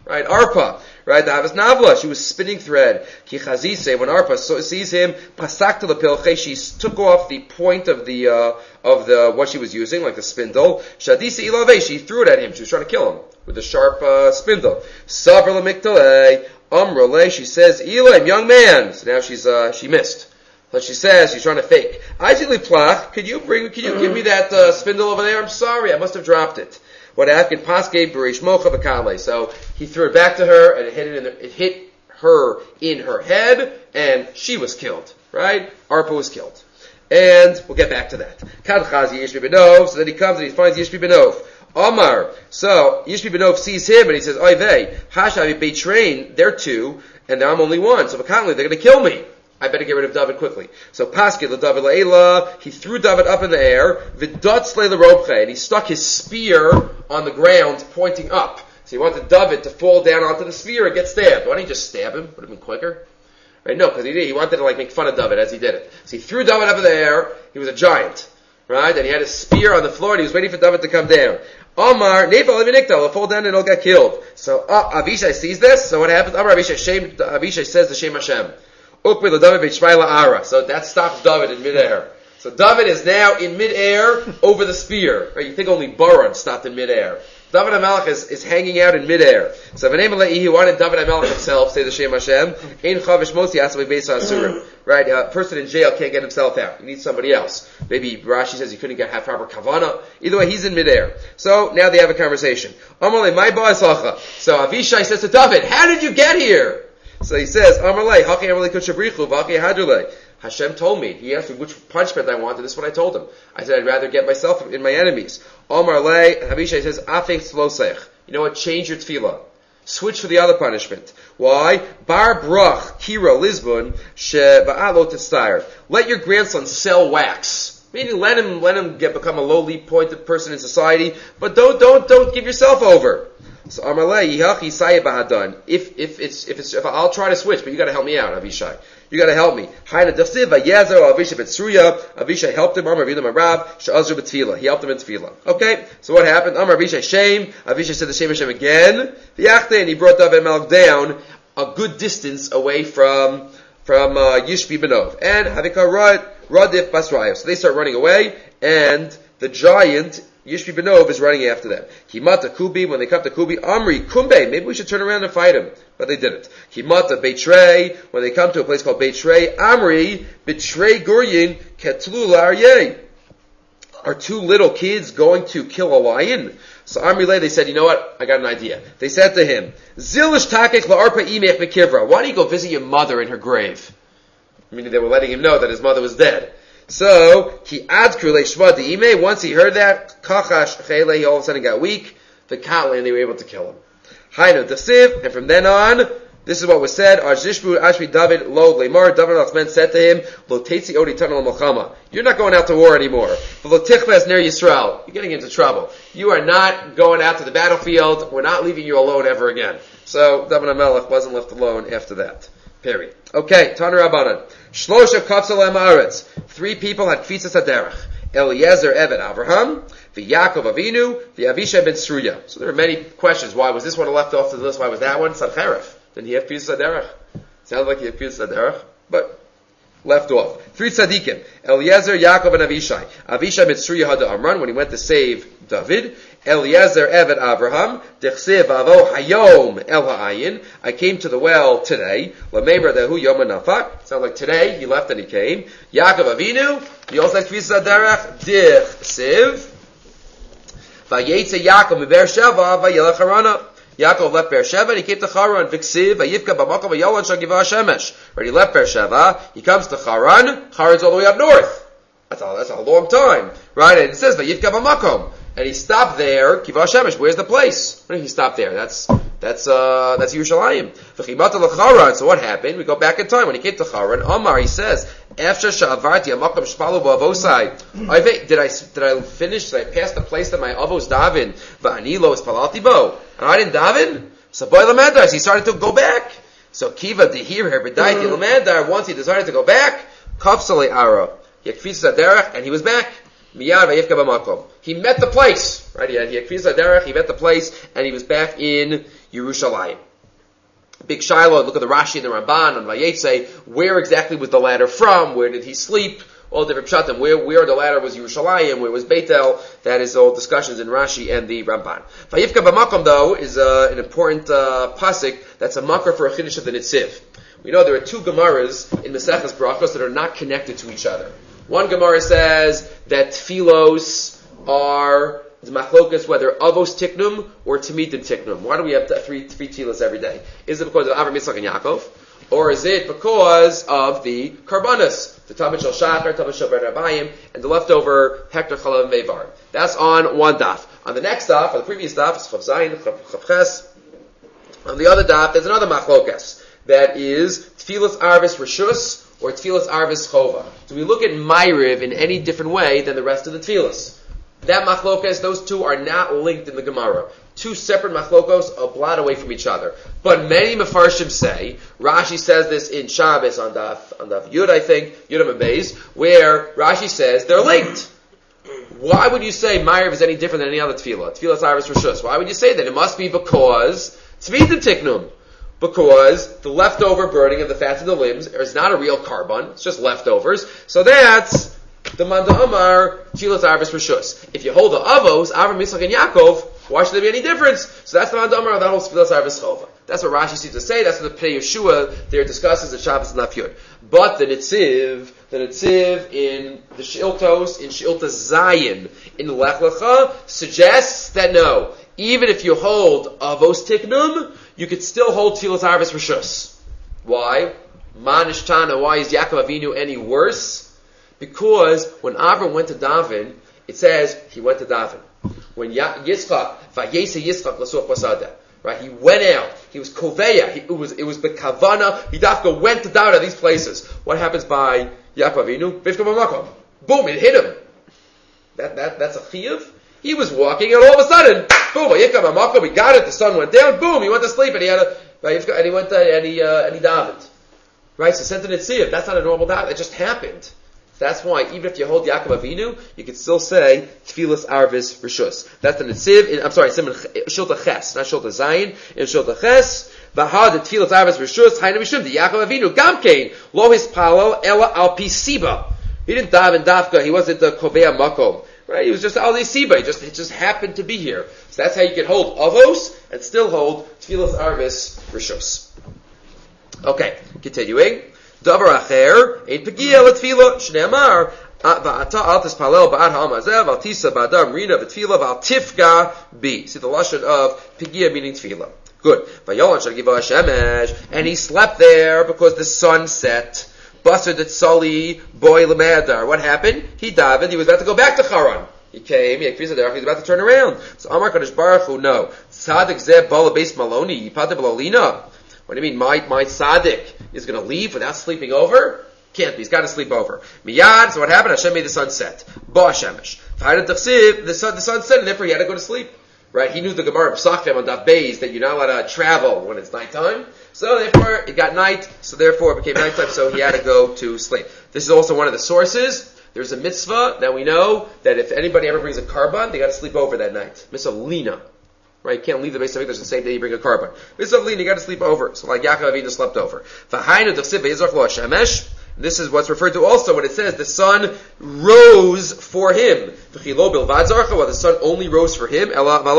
right? Arpa, right? The Havas Navla, she was spinning thread. Ki chazise, when Arpa so, sees him, pasakta lepilche, she took off the point of the, uh, of the, what she was using, like the spindle. Shadisa ilave, she threw it at him. She was trying to kill him with a sharp, uh, spindle. Sabr lemiktalei, umrale, she says, Elam, young man. So now she's, uh, she missed. So she says, she's trying to fake. Ajili plach, could you bring, could you give me that, uh, spindle over there? I'm sorry, I must have dropped it. What happened? Paske b'reish mocha v'kale. So he threw it back to her, and it hit it in the, it hit her in her head, and she was killed. Right? Arpa was killed, and we'll get back to that. Kad chazi Yishbi Benov. So then he comes and he finds Yishbi Benov. Omar. So Yishbi Benov sees him, and he says, "Oy vey, hashavi betrain. They're two, and I'm only one. So v'kale, they're going to kill me. I better get rid of David quickly." So Paskid the David Leila, he threw David up in the air, Vidot slay the rope, and he stuck his spear on the ground, pointing up. So he wanted David to fall down onto the spear and get stabbed. Why didn't he just stab him? Would have been quicker. Right? No, because he did. He wanted to like make fun of David as he did it. So he threw David up in the air. He was a giant, right? And he had his spear on the floor, and he was waiting for David to come down. Omar, Nefal Evinikta, will fall down and he'll get killed. So uh, Avishai sees this. So what happens? Omar Avishai, Shem, Avishai says the Shem Hashem. So that stops David in midair. So David is now in midair over the spear. Right? You think only Baran stopped in midair. David HaMelech is, is hanging out in midair. So he wanted David HaMelech himself, say the Shem Hashem. Ein chavish mosi asabei beisa asurim. Right? A person in jail can't get himself out. He needs somebody else. Maybe Rashi says he couldn't get half proper kavana. Either way, he's in midair. So now they have a conversation. Amalei, my ba'asacha. So Avishai says to David, how did you get here? So he says, Amalei, haki amalei kutshabrichu, v'haki hadulei. Hashem told me. He asked me which punishment I wanted. This is what I told him. I said, I'd rather get myself in my enemies. Amalei, Avishai says, afek slosech. You know what? Change your tefillah. Switch for the other punishment. Why? Bar brach, kira, lisbon, she ba'alo testire. Let your grandson sell wax. Meaning, let him, let him get, become a lowly pointed person in society, but don't, don't, don't give yourself over. So Amalei, yihachi sayeh bahadan. If, if it's, if it's, if I'll try to switch, but you gotta help me out, Avishai. You gotta help me. Haina dechsiv, vayezer, Avishai betzuya. Avishai helped him, Amar Vilam Arab, she'azru betfila. He helped him in tefillah. Okay? So what happened? Amar Avishai shame. Avishai said the Shem Hashem again. V'yachte, and he brought David Melech down a good distance away from, from, uh, Yishbi Benov. And Havika Rad, Radif Basraya. So they start running away, and the giant, Yishbi Benov, is running after them. Kimata Kubi, when they come to Kubi, Amri, Kumbe, maybe we should turn around and fight him. But they didn't. Kimata Beitrei, when they come to a place called Beitrei, Amri, Betrei Guryin, Ketlu Laryeh. Are two little kids going to kill a lion? So Amri Lay, they said, you know what? I got an idea. They said to him, Zilish Takek La'arpa Imech Bekivra. Why don't you go visit your mother in her grave? Meaning they were letting him know that his mother was dead. So, he adkru leishma diime, once he heard that, kachash chele, he all of a sudden got weak, the katla, and they were able to kill him. Hainu dasiv, and from then on, this is what was said, Arjishbu Ashmi David lo lemar, David Achman said to him, lo tetzi odi tanal malchama. You're not going out to war anymore. Lo tichves ner Yisrael. You're getting into trouble. You are not going out to the battlefield. We're not leaving you alone ever again. So, David HaMelech wasn't left alone after that. Period. Okay, Taner Rabbanan. Shlosha kapsalem aretz. Three people had kfisas haderech. Eliezer Eved Avraham, v'Yakov Avinu, v'Avishai ben Sruya. So there are many questions. Why was this one left off to the list? Why was that one? Sadcheref. Didn't he have kfisas haderech? Sounds like he had kfisas haderech, but left off. Three tzaddikim. Eliezer, Yaakov, and Avishai. Avishai ben Sruya had Amran when he went to save David. Eliezer Eved Avraham, Dechsev Avo Hayom El Ha'ayin. I came to the well today. Lameber Dehu Yom Nafak. Sounds like today he left and he came. Yaakov Avinu. He also had Kfisas Haderech. Dechsev. Vayetze Yaakov Miber Sheva Vayelech Harana. Yaakov left Beersheba and he came to Charan. Viksiv Vayivka B'Makom Vayolon Shagiva Shemesh. When he left Beersheba, he comes to Charan. Charan's all the way up north. That's a, that's a long time, right? And it says Vayivka B'Makom. And he stopped there, Kiva Shemesh, where's the place? When did he stop there? That's, that's, uh, that's Yerushalayim. V'chimata l'charan, so what happened? We go back in time. When he came to Charan, Omar, he says, After sha'avarti amakam shpalu ba'avosai. Did I, did I finish, did I pass the place that my avos daven? V'ani lo espalalti bo. And I didn't daven? So boy lamandar, he started to go back. So Kiva dehir her b'daiti lamandar, once he decided to go back, kafsale ara. He had kfisas haderech, and he was back. Miyad vayivka b'makom. He met the place, right? He had, he had kfisas haderech, he met the place, and he was back in Yerushalayim. Big Shiloh, look at the Rashi and the Ramban and Vayetze, where exactly was the ladder from? Where did he sleep? All different pshatim. Where, where the ladder was Yerushalayim, where was Beitel? That is all discussions in Rashi and the Ramban. Vayivka b'makom, though, is uh, an important uh, pasuk that's a makar for a chiddush of the Nitziv. We know there are two Gemaras in Maseches Brachos that are not connected to each other. One Gemara says that tfilos are the machlokas, whether avos tiknum or tamidim tiknum. Why do we have three three tfilos every day? Is it because of Avram, Yitzchak, and Yaakov? Or is it because of the karbanos, the Tamid Shel Shachar, Tamid Shel Ber Rabayim, and the leftover Hektar Chalav and Mevar? That's on one daf. On the next daf, on the previous daf, is Chav Zayin, Chav Ches. On the other daf, there's another machlokas. That is Tfilas Arvis Rishus or Tfilas Arvis Chova. Do we look at Ma'ariv in any different way than the rest of the Tfilas? That machlokas, those two are not linked in the Gemara. Two separate machlokos, a blot away from each other. But many Mefarshim say, Rashi says this in Shabbos on Daf, on Daf Yud, I think, Yud Beis, where Rashi says they're linked. Why would you say Ma'ariv is any different than any other Tfilah? Tfilas Arvis Rishus. Why would you say that? It must be because Tzvidim Tiknum. Because the leftover burning of the fats of the limbs is not a real carbon, it's just leftovers. So that's the Manda Amar Tfilas Arvis Rishus. If you hold the Avos, Avram, Yitzchak, and Yaakov, why should there be any difference? So that's the Manda Amar of that whole Tfilas Arvis Chova. That's what Rashi seems to say. That's what the Pnei Yeshua there discusses at Shabbos and Daf Yud. But the Nitziv, the Nitziv in the Shiltos, in Shilta Zayin, in Lech Lecha, suggests that no, even if you hold Avos Tiknum, you could still hold Tfilas Arvis Rishus. Why? Manishtana, why is Yaakov Avinu any worse? Because when Avram went to Davin, it says he went to Davin. When Yitzchak, Vayese Yitzchak L'soch Basada, right? He went out. He was koveya. He, it was it was bekavana. He dafka went to Davin at these places. What happens by Yaakov Avinu? Bifka b'makom. Boom! It hit him. That that that's a chiyuv. He was walking, and all of a sudden, boom! Yikam b'makom. He got it. The sun went down. Boom! He went to sleep, and he had a and he went to, and he uh, and he davened. Right? So sent an Nitziv. That's not a normal daven. It just happened. That's why, even if you hold Yaakov Avinu, you could still say Tfilas Arvis Rishus. That's the Nitziv. In, I'm sorry, Simon Shilta Ches, not Shilta Zayin. In Shilta Ches, V'ha the Tfilas Arvis Rishus. Hayna Mishum the Yaakov Avinu Gamkein Lo His Palal Ela Al Pi Siba. He didn't daven dafka. He wasn't the Koveya Makom. Right? He was just Al Siba. He just it just happened to be here. So that's how you can hold Avos and still hold Tfilas Arvis Rishus. Okay, continuing. Davar acher, ein pegia l'tfila, shneamar, va'ata al tispalel ba'ad ha'amazev, al tisa ba'adam rina v'tfila, v'al tifga bi. See the lashon of pegia meaning tfila. Good. Vayolan shal giva hashemesh, and he slept there because the sun set. Basar detzali boy lemadar. What happened? He davened, he was about to go back to Charan. He came, he was about to turn around. So Amar Kadosh Baruch Hu, no. Tzadik zeh bala beis maloni, yipata b'lalina. What do you mean, my, my tzaddik is going to leave without sleeping over? Can't be. He's got to sleep over. Miyad, so what happened? Hashem made the sun set. Ba Shemesh. The sun, the sun set, and therefore he had to go to sleep. Right? He knew the Gemara of Psachim on Daf Beis that you're not allowed to travel when it's nighttime. So therefore, it got night, so therefore it became nighttime, so he had to go to sleep. This is also one of the sources. There's a mitzvah that we know that if anybody ever brings a karban, they got to sleep over that night. Mitzvah Lina. Right, you can't leave the base of Mikdash the same day you bring a carbon. This you got to sleep over. So like Yaakov Avinu slept over. This is what's referred to also when it says the sun rose for him. While the sun only rose for him.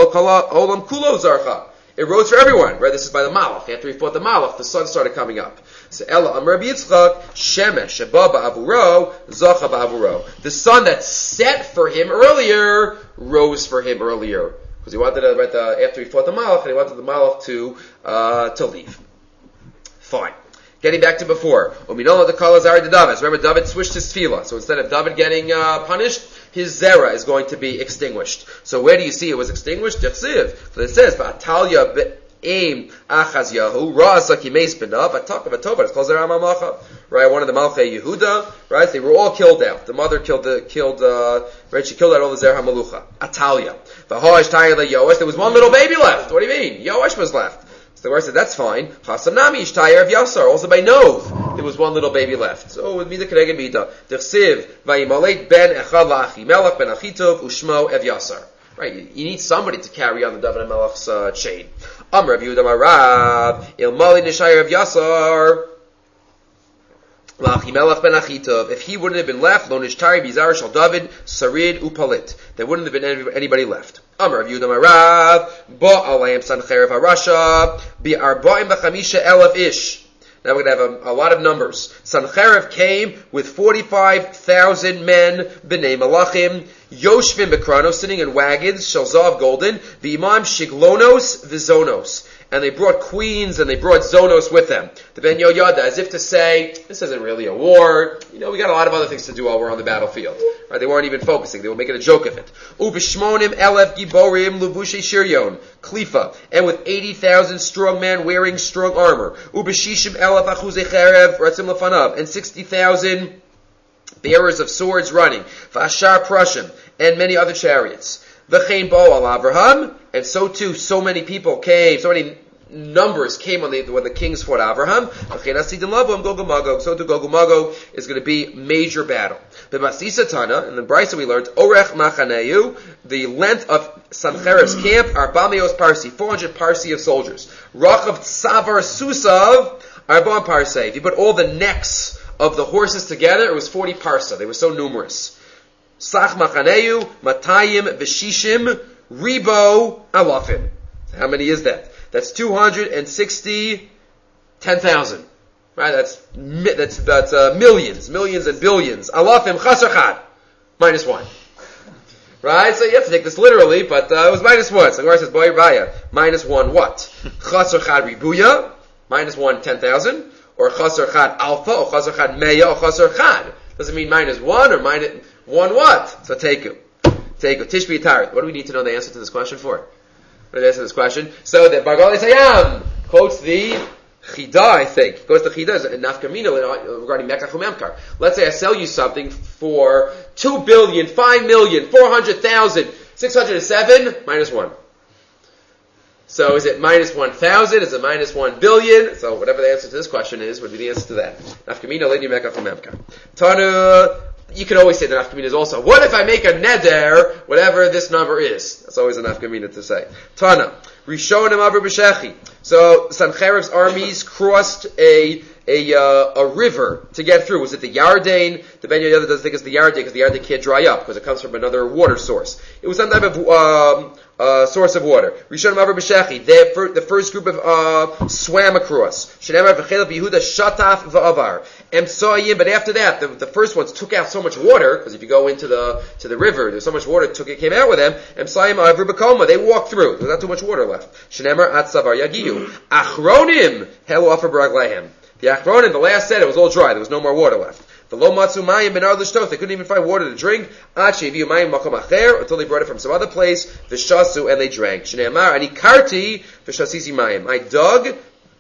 It rose for everyone. Right, this is by the Malach. After he fought the Malach, the sun started coming up. So Ella Amar Yitzchak Shemesh Sheba Ba'avuro Zacha Ba'avuro. The sun that set for him earlier rose for him earlier. Because he wanted to, right, uh, after he fought the Malach, and he wanted the Malach to, uh, to leave. Fine. Getting back to before. Uminola the Kala Zari de David. Remember, David switched his tefillah. So instead of David getting, uh, punished, his zera is going to be extinguished. So where do you see it was extinguished? Dechsiv. So it says, Ba'atalia be'im achaz yahu, ra'asa kimeis b'nav, ataka v'tova. It's called Zera Mamacha. Right, one of the Malchei Yehuda, right, they were all killed out. The mother killed the, killed, uh, right, she killed out all the Zer HaMalucha. Atalia. V'hoish Tayah Yoash, there was one little baby left. What do you mean? Yoash was left. So the Gemara said, that's fine. Chasam Nami Ish Tayah of Yasar, also by Nov, there was one little baby left. So with Mida Keneged Mida. Dechsiv, Vayimaleit ben Echad La'achi Melech ben Achitov, Ushmo Ev Yasar. Right, you, you need somebody to carry on the David HaMelech's uh, chain. Amar Rav Yehuda Marav, Ilmali Nishai Rav Yasar, Lachimelech ben Achitov. If he wouldn't have been left, Lo Nishtari Bizar Shal David, Sarid Upalit. There wouldn't have been any, anybody left. Amar Rav Yehuda Marav, Ba Alayim Sancherev HaRasha, Bi Arba'im B'chamisha Elef Ish. Now we're going to have a, a lot of numbers. Sancherev came with forty-five thousand men, B'nei Malachim, Yoshvim Bekrano, sitting in wagons, Shalzav golden, V'imam Shiglonos V'zonos. And they brought queens and they brought zonos with them. The Ben Yoyada, as if to say, this isn't really a war. You know, we got a lot of other things to do while we're on the battlefield. Right? They weren't even focusing. They were making a joke of it. Ubishmonim elef giborim lubushe shiryon. Klifa. And with eighty thousand strong men wearing strong armor. Ubishishim elef achuzei cherev ratzim lefanav. And sixty thousand bearers of swords running. Vashar Prussian. And many other chariots. V'chein bo al Avraham, and so too, so many people came, so many numbers came on the, when the kings fought Avraham. V'chein asidin lavo Gog and Magog, so too Gog and Magog is going to be major battle. B'masisa Tana, in the Brisa we learned, Orech Machaneu, the length of Sancherev's camp, Arbameos Parsi, four hundred Parsi of soldiers. Rachav Tsavar Susav, Arbam Parse. If you put all the necks of the horses together, it was forty Parsa. They were so numerous. Sach Machaneu, Matayim, Veshishim, Ribo, Alafim. How many is that? That's two hundred sixty, ten thousand. Right? That's, that's, that's, uh, millions, millions and billions. Alafim, Chasarchad. Minus one. Right? So you have to take this literally, but, uh, it was minus one. So the Gemara says, Boy Raya, minus one what? Chasarchad Ribuya, minus one, ten thousand. Or Chasarchad Alpha, or Chasarchad Meya, or Chasarchad. Doesn't mean minus one, or minus, one what? So take it. Take it. Tishbi Tarit. What do we need to know the answer to this question for? What is the answer to this question? So that Bargal Sayam quotes the Chida, I think. Quotes the Chida in Nafkamina regarding Mekach Umemkar. Let's say I sell you something for two billion, five million, four hundred thousand, six hundred seven, minus one. So is it minus one thousand? Is it minus one billion? So whatever the answer to this question is, would be the answer to that. Nafkamina Lady Mekach Umemkar. Tanu. You can always say the nafkamina is also, what if I make a neder, whatever this number is? That's always a nafkamina to say. Tana, Rishonim Aver B'Shechi. So, Sancherev's armies crossed a, a, uh, a river to get through. Was it the Yarden? The Ben Yoyada doesn't think it's the Yarden because the Yarden can't dry up because it comes from another water source. It was some type of, um, Uh, source of water. Rishonim Aver B'Shechi. The first group of uh, swam across. Shenemar v'chel v'Yehuda shataf v'avar. Emsoyim. But after that, the, the first ones took out so much water because if you go into the to the river, there's so much water took it came out with them. Emsoyim Aver B'Koma. They walked through. There's not too much water left. Shenemar atzavar yagiu. Achronim helu afer b'ragleihem. The Achronim, the last set, it was all dry. There was no more water left. The lo matzu mayim benar l'shtos. They couldn't even find water to drink. Ad sheviu mayim makom acher, until they brought it from some other place. V'shasu, and they drank. Shnei amar ani karti v'shasisi mayim. I dug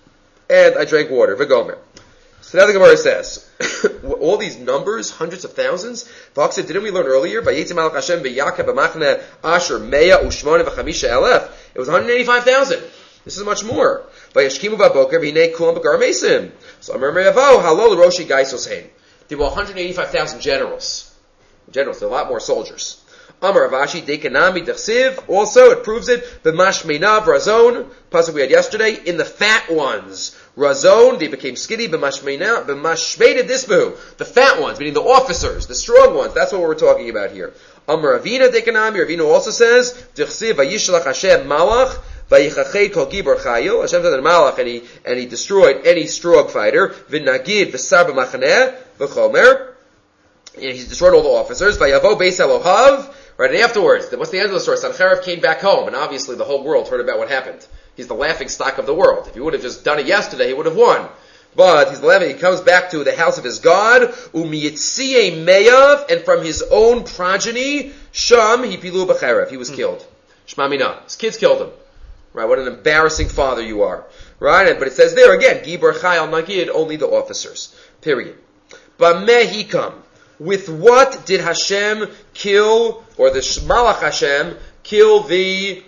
and I drank water. V'gomer. So now the Gemara says, all these numbers, hundreds of thousands. V'hak said, didn't we learn earlier? V'yitzim malach Hashem b'yaka b'machne asher meya u'shmone v'chamisha elef. It was one hundred eighty-five thousand. This is much more. V'yashkimu b'boker v'hinei kulam b'gar mesim. So Amar Me'avo halol roshi gaisos hein. There were one hundred eighty-five thousand generals. Generals, there are a lot more soldiers. Amar Ravashi, Dekanami Dechsiv, also, it proves it, B'mashmeinav Razon, pasuk we had yesterday, in the fat ones. Razon, they became skinny, B'mashmeinav, B'mashmeinav Disbu, the fat ones, meaning the officers, the strong ones, that's what we're talking about here. Amar Ravina Dekanami, Ravina also says, Dechsiv, Vayishlach Hashem Malach, Vayichachet kol gibor chayil. Hashem sent a malach and he and he destroyed any strong fighter. V'nagid v'sar b'machaneh v'chomer. And he destroyed all the officers. Vayavo beis Elohav. Right, and afterwards, what's the end of the story? Sancherev came back home, and obviously the whole world heard about what happened. He's the laughing stock of the world. If he would have just done it yesterday, he would have won. But he's laughing. He comes back to the house of his God. U'miyitziye meyav, and from his own progeny, sham he pilu b'cherev. He was killed. Shma mina. His kids killed him. Right, what an embarrassing father you are. Right, but it says there again, Gibor Chayal Nagid, only the officers. Period. B'mehikam. With what did Hashem kill, or the Malach Hashem, kill the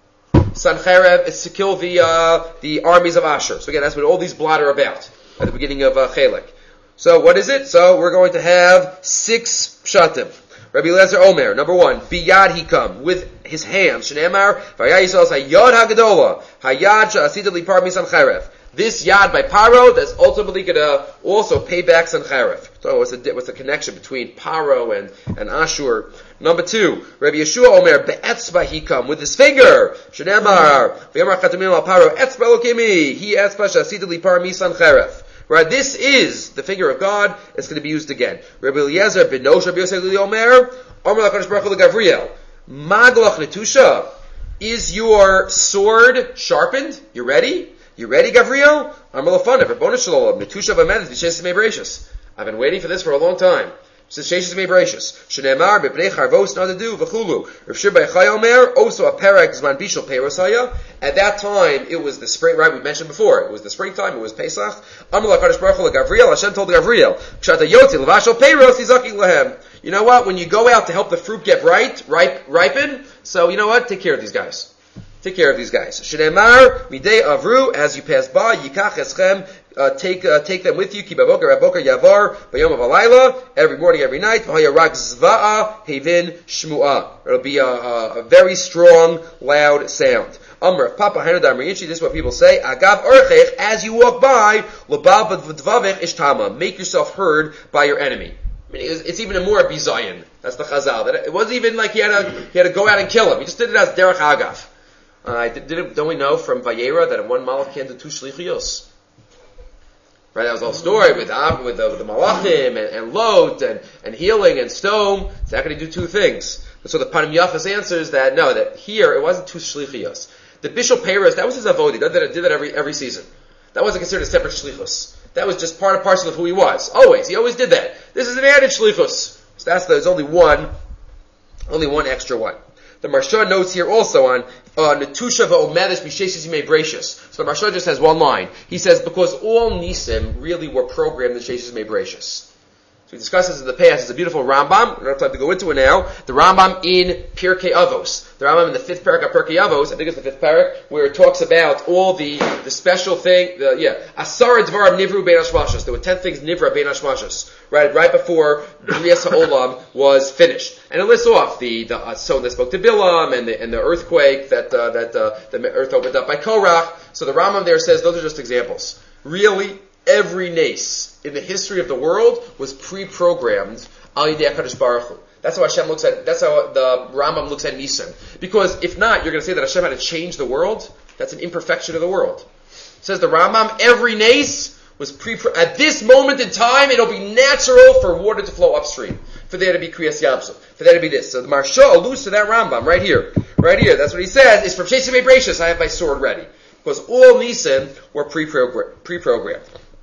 Sancherev, to kill the, uh, the armies of Asher? So again, that's what all these blot are about, at the beginning of uh, Chelek. So what is it? So we're going to have six pshatim. Rabbi Eliezer Omer, number one, biyad hikam, with his hands. Shneimar, Vayah Yisrael Hayad Hagadola, Hayad Sha'asita Lipar Misan Charev. This yad by Paro that's ultimately going to also pay back Sancherev. So what's the, what's the connection between Paro and, and Ashur? Number two, Rabbi Yeshua Omer, Be'etzba he come, with his finger. Shneimar, V'yamar Chatamim al Paro, Etzba Lokimi, he Etzba Sha'asita Lipar Misan Charev. Right, this is the finger of God. It's going to be used again. Rabbi Eliezer ben Nosh, Rabbi Yosef Omer, Omer LaKadosh Baruch Hu LeGavriel, Maglach Netusha, is your sword sharpened? You ready? You ready, Gavriel? Omer Lefanav, Rabbona Shalom, Netusha v'Amenes V'Shesis Me'Bracious. I've been waiting for this for a long time. Says Shesis Me'Bracious. Shneimar B'Pnei Charvos Nadadu V'Chulu. Rav Shir B'Echai Omer, also a Perek Zman Bishul Peirosaya. At that time, it was the spring, right, we mentioned before, it was the springtime, it was Pesach. Amar LaKadosh Baruch Hu LeGavriel, Hashem told Gavriel, Kshata Yotzi L'Vashal Peiros Yizaking Lahem. You know what, when you go out to help the fruit get ripe, ripe, ripen, so you know what, take care of these guys. Take care of these guys. Shneimar Midei Avru, as you pass by, Yikach Eschem, uh, take uh, take them with you. Ki Baboker Baboker Yavar Bayom Avalayla, every morning, every night. V'Hayarak Zva'a Hevin Shmu'a. It'll be a, a, a very strong, loud sound. Amr Papa Hanadam Riinchi. This is what people say. Agav Orchech, as you walk by, L'Bal V'Dvavech Ishtama. Make yourself heard by your enemy. I mean, it's, it's even a more bizayin. That's the Chazal. That it wasn't even like he had to he had to go out and kill him. He just did it as derech agav. Uh, did, did it, don't we know from Vayera that one malach can do two shlichiyos? Right, that was the whole story with uh, with, the, with the malachim and, and lot and, and healing and stone. It's not going to do two things. So the Panim Yafas answers that no, that here it wasn't two shlichiyos. The Bishul Peiros, that was his avodi. He did that, did that every every season. That wasn't considered a separate shlichus. That was just part and parcel of who he was. Always, he always did that. This is an added shlichus. So that's the, there's only one, only one extra one. The Marsha notes here also on Netusha v'Omedes B'Shesis Yimei Bracious. So the Marsha just has one line. He says, because all Nisim really were programmed in Shesis Yimei Bracious. So we discussed this in the past. It's a beautiful Rambam. We don't have time to go into it now. The Rambam in Pirkei Avos. The Rambam in the fifth parak of Pirkei Avos, I think it's the fifth parak, where it talks about all the, the special thing, the, yeah, Asar Dvarim Nivru Bein Hashmashos. There were ten things Nivra Bein Hashmashos. Right, right before Brias HaOlam was finished. And it lists off the, the uh, stone that spoke to Bilam, and the, and the earthquake that, uh, that, uh, the earth opened up by Korach. So the Rambam there says, those are just examples. Really, every nace in the history of the world was pre-programmed al yidei HaKadosh Baruch Hu. That's how Hashem looks at, that's how the Rambam looks at Nisan. Because if not, you're going to say that Hashem had to change the world. That's an imperfection of the world. Says the Rambam, every nace was pre, at this moment in time, it'll be natural for water to flow upstream. For there to be Kriyas Yamsuf. For there to be this. So the Marsha alludes to that Rambam right here. Right here. That's what he says. It's from Shesis Yimei Bracious, I have my sword ready. Because all Nisan were pre-programmed. pre-programmed.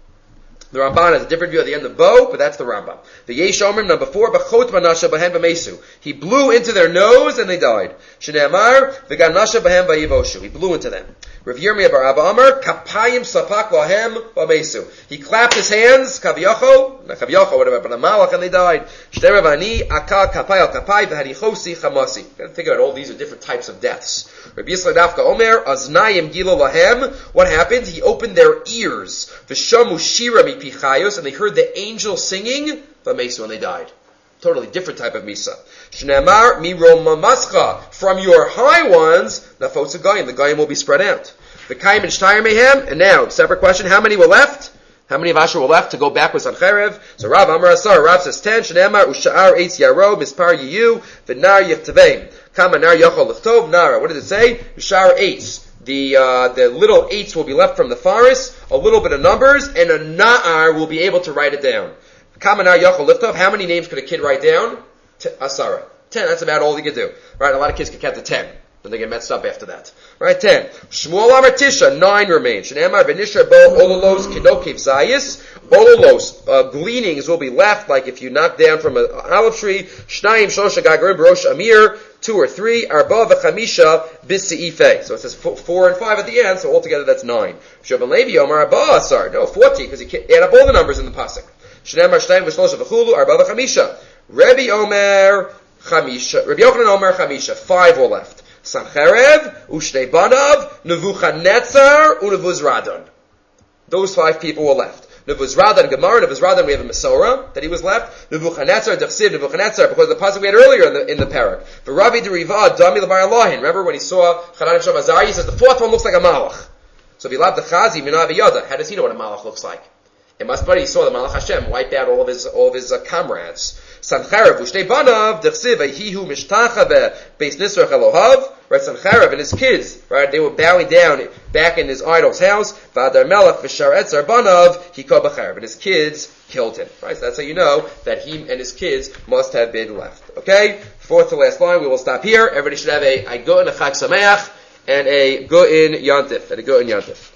The Ramban has a different view at the end of Bo, but that's the Rambam. The Yesh Omer, number four, B'chot Manasha B'hem B'mesu. He blew into their nose and they died. Shneimar, V'gan Nasha B'hem B'yivoshu. He blew into them. Rav Yirmiyah bar Abba Amar, Kapayim Sapak Lahem B'mesu. He clapped his hands, Kavyacho, not Kavyacho, whatever, but a Malach, and they died. Shtera Vani, Aka Kapay al Kapay, V'hadichosi Chamasi. You gotta think about all these are different types of deaths. Rabbi Yisrael Dafka Omer, Aznayim Gilo Lahem. What happened? He opened their ears. V'shamu Shira Mi Pichayos, and they heard the angel singing, V'mesu, and they died. Totally different type of Misa. Shneimar Miroma Mascha, from your high ones, Nafotza Gayim, the Gayim will be spread out. The Kaim and Shtayr Mehem, and now, separate question, how many were left? How many of Asher were left to go back with Sancherev? So Rav Amar Asar, Rav says ten, Shneimar Usha'ar Eitz Yaro, Mispar Yiyu, V'nar Yechteveim. Kama Nar Yochol Lechtov, Nara. What does it say? Usha'ar Eitz. The, uh, the little eights will be left from the forest, a little bit of numbers, and a Na'ar will be able to write it down. Kamanar Yachol Liftov, how many names could a kid write down? T- Asara. Ten, that's about all he could do. Right, a lot of kids can count to ten. Then they get messed up after that. Right, ten. Shmuel Amar Tisha, nine remain. Shenamar Benisha Bo Ololos Kinokev Zayis. Ololos, uh, gleanings will be left, like if you knock down from an olive tree. Shnayim Shosha Gagarim Barosh Amir, two or three. Arba V'chamisha B'Seife. So it says four, four and five at the end, so altogether that's nine. Shaban Levi Omar Arba Asar. No, fourteen, because you can't add up all the numbers in the pasuk. Shnei Shtayim V'Shlosha V'Chulu Arba V'chamisha. Rabbi Omer Chamisha. Rabbi Yochanan Omer Chamisha. Five were left. Sancherev, Ushnei Banav, Nebuchadnezzar, Unevuz Radon. Those five people were left. Nebuchadnezzar and Gemara, Nebuchadnezzar, we have a Masorah that he was left. Nebuchadnezzar, Dechsiv, Nebuchadnezzar, because of the pasuk we had earlier in the in the parak. But Rabbi Deriva, Dami Levar Allahin. Remember when he saw Hanan Shem Azari, he says the fourth one looks like a malach. So if he loved the Chazi, Minavi Yada, how does he know what a malach looks like? It must be he saw the Malach Hashem wipe out all of his all of his uh, comrades. Sancharav Ushtei Banav Dechsiv Yehu Mishtacha Beis Nisrach Elohav. Right, Sancharav and his kids, right, they were bowing down back in his idol's house. V'Adar Melech V'Shar Etzar Banav Hiko B'Charav, and his kids killed him. Right, so that's how you know that he and his kids must have been left. Okay, fourth to last line. We will stop here. Everybody should have a a Go'in, a Chag Sameach, and a Go'in Yantif, and a Go'in Yantif.